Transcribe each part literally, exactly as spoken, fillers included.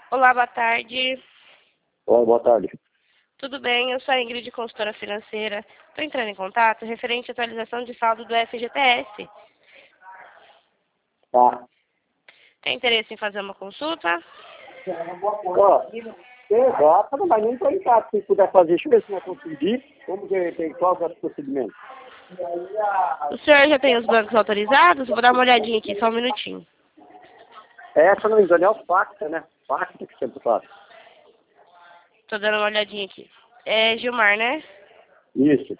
Olá, boa tarde. Oi, boa tarde. Tudo bem? Eu sou a Ingrid, consultora financeira. Estou entrando em contato referente à atualização de saldo do F G T S. Tá. Tem interesse em fazer uma consulta? Ó, exato, não vai nem entrar em casa se puder fazer. Deixa eu ver se eu conseguir. Vamos ver tem, qual é o procedimento. O senhor já tem os bancos autorizados? Vou dar uma olhadinha aqui, só um minutinho. Essa não me engano é o Pacta, né? Pacta que sempre faz. Estou dando uma olhadinha aqui. É Gilmar, né? Isso.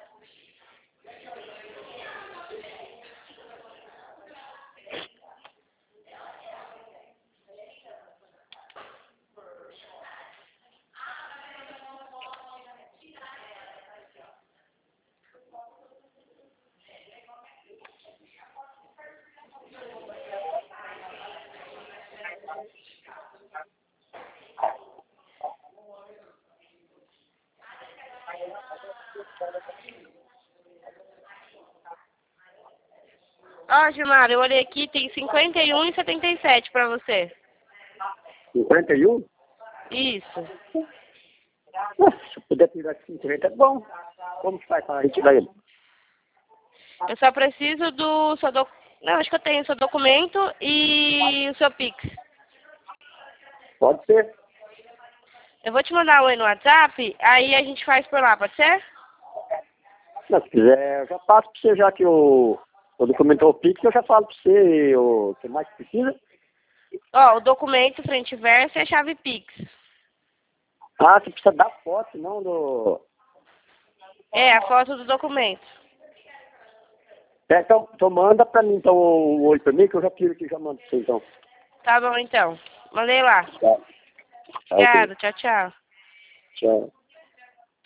Ó, Gilmar, eu olhei aqui, tem cinquenta e um e setenta e sete para você. cinquenta e um? Isso. Ah, se eu puder tirar cinquenta é bom. Como que faz para retirar ele? Eu só preciso do seu doc... Não, acho que eu tenho o seu documento e o seu Pix. Pode ser. Eu vou te mandar um aí no WhatsApp, aí a gente faz por lá, pode ser? Não, se quiser, eu já passo para você, já que o, o documento é o Pix, eu já falo para você o que mais precisa. Ó, o documento frente e verso e a chave Pix. Ah, você precisa da foto, não do... É, a foto do documento. É, então, então manda para mim, então, o oi para mim, que eu já tiro aqui, já mando para você, então. Tá bom, então. Mandei lá. Tá. Tá, ok. Obrigada, tchau, tchau. Tchau.